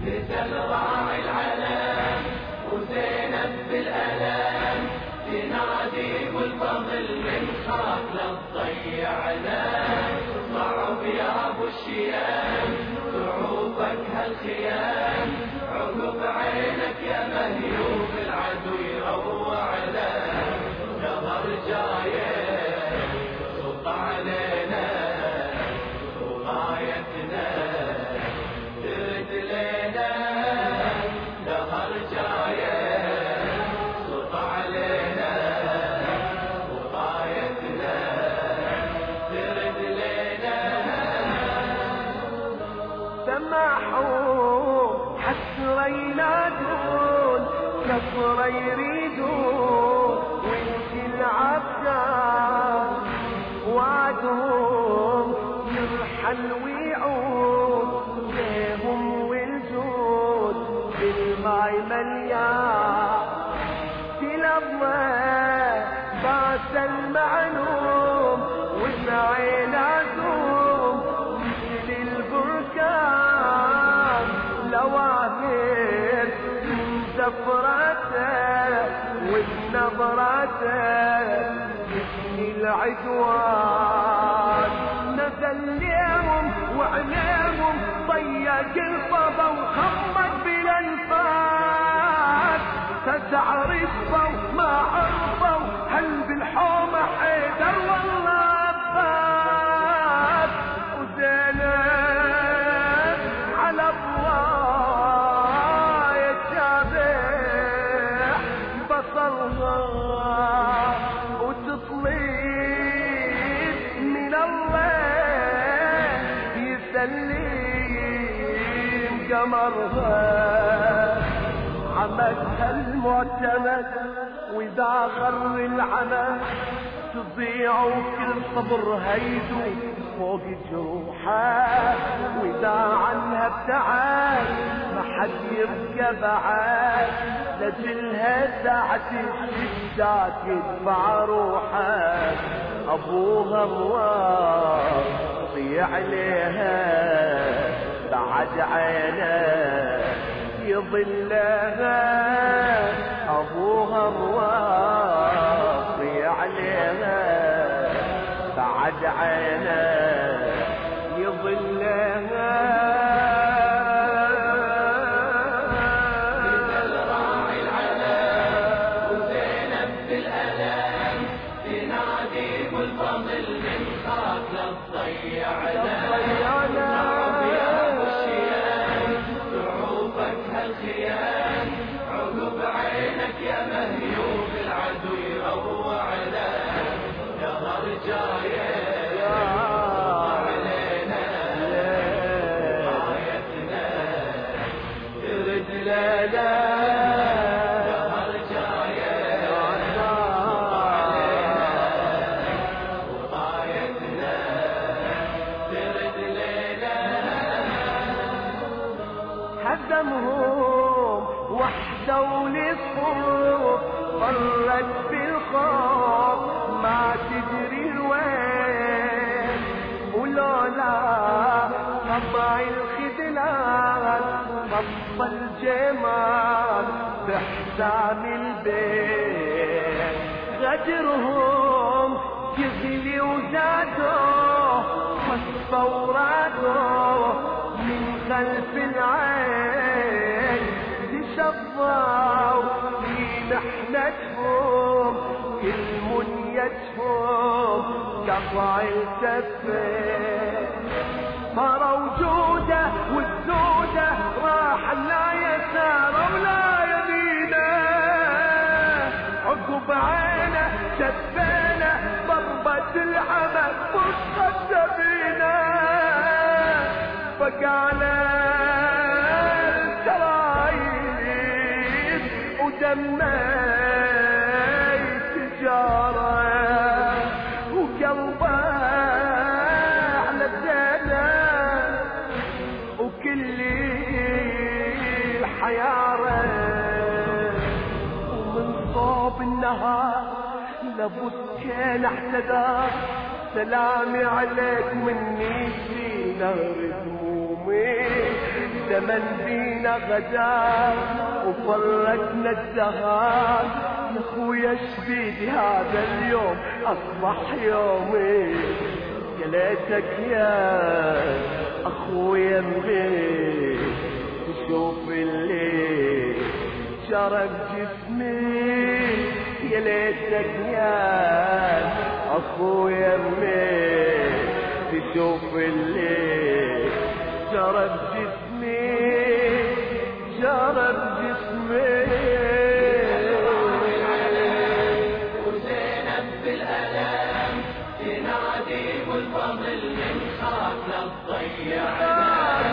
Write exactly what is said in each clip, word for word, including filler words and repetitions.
نزل راعي العلم وزينب بالألم تنادي والفضل من خاف لا تضيعنا. صعب يا ابو الشيام صعوبك هالخيام، عقب عينك يا مهيوب العدو يروعنا. قمر جايه صوت علينا وغايتنا ترد لينا. قمر جايه صوت علينا وغايتنا ترد لينا. سمحوا حسرة ينادون نصر يريدون وانت العبدان وعدهم يرحل ويعود ليهم والجود بالماي مليان. كل الله باس المعلوم والعين عزوم مثل البركان. لوامر من زفرته وبنظرته مثل العدوان. نزل ليهم وعليهم ضيق الفضا وخمد بالانفاس. تسع رفوا ما عرفوا هل بالحومة حيدر والله فات. وزينب على الله يتابع بصرها وتطلب من الله يسلم قمرها. عمدها المعتمد واذا خر العمى تضيع وكل صبر هيدو فوق جروحها. واذا عنها ابتعد ما حد يبقى بعد لجلها ساعة الشدات يدفع روحها. ابوها مواصي عليها بعد عينه يظلها. ابوها مواصي عليها بعد عينه يظلها. نزل راعي العلم وزينب بالألم تنادي والفضل من خاف لا تضيعنا. صعب يا ابو الشيام صعوبك هالخيام، عقب عينك يا مهيوب العدو يروعنا. قمر جايه علينا غايتنا ترد لنا. قمر جايه علينا وغايتنا ترد لنا. هزمهم وحده وللصوت فرت بالخوف ما تدري الوين. ولولا طبع الخذلان طف الجمال بحسام البيت. غدرهم يغلي وزادوه وصفوا ورادوه من خلف العين. تشظوا في محنتهم كل منيتهم قطع الكفين. صار وجوده والسوده راح لا يسار ولا يمينه. عقب عينه شفينا ضربة العمى فرصة سفينه. فقعنا الجرايد ودمي تجارة وقلبه على الدنيا وكل الحيارة. ومن صوب النهار لابد كان احتدار. سلامي عليك مني في نهر دموم يومين زمن بينا غدار وفرقنا الدهار يا اخويا شبيدي هذا اليوم اصبح يومي يا ليتك يا اخويا مغيب تشوف اللي شرب جسمي يا ليتك يا اخويا مغيب تشوف اللي شرب جسمي شرب جسمي وزينب بالألم تنادي والفضل من خاف للضيعنا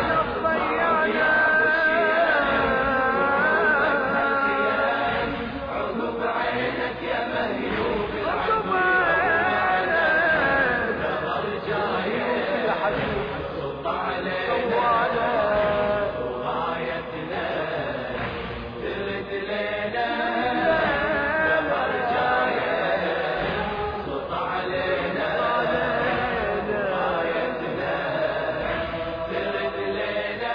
عقب عينك يا مهيوب العين نظر جاية صب علينا وغايتنا ترد لينا نظر جاية صب علينا وغايتنا ترد لينا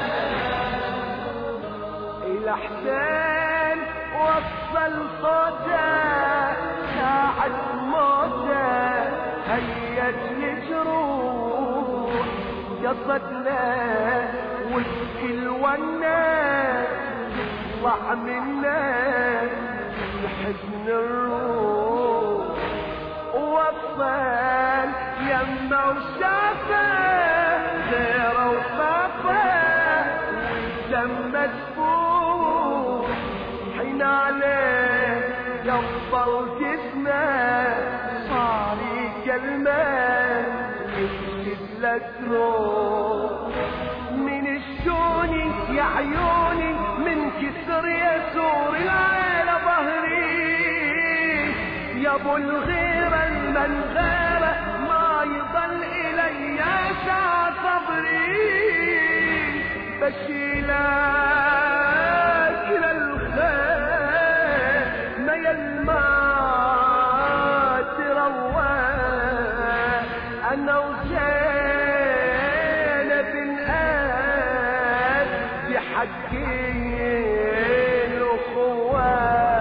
الحسين وصل صوته ساعة موته هيت الجروح قصدنا والكل والناس يطلع منا الحزن الروح ووصل يمه وشافه غيره وخافه والدم مسفوح حين عليه يفضل جسمه صار كلمه يكشف لك روح من الشوني يا عيوني من كسر يسور العيلة ظهري يا ابو الغيرة المن غيره ما يضل الي شع صبري بشيلك للخير ما يلمع تروى انا وزينب الآن بحقين الاخوة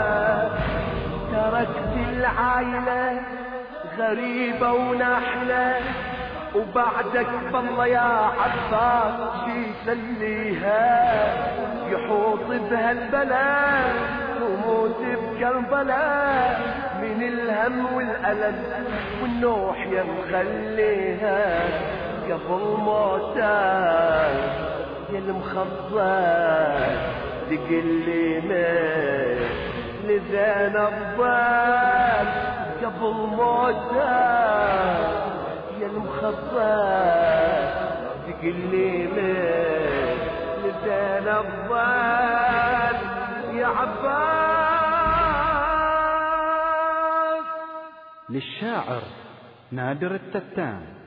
تركت العائلة غريبة ونحلة وبعدك بالله يا عباس شي سليها يحوط بهالبلاء وموت بكربلاء من الهم والألم والنوح يا مخليها قبل موتك يا المخضر تقلي من لزينب ضل قبل موتك يا المخضر تقلي من لزينب ضل يا عباس. للشاعر نادر التتان.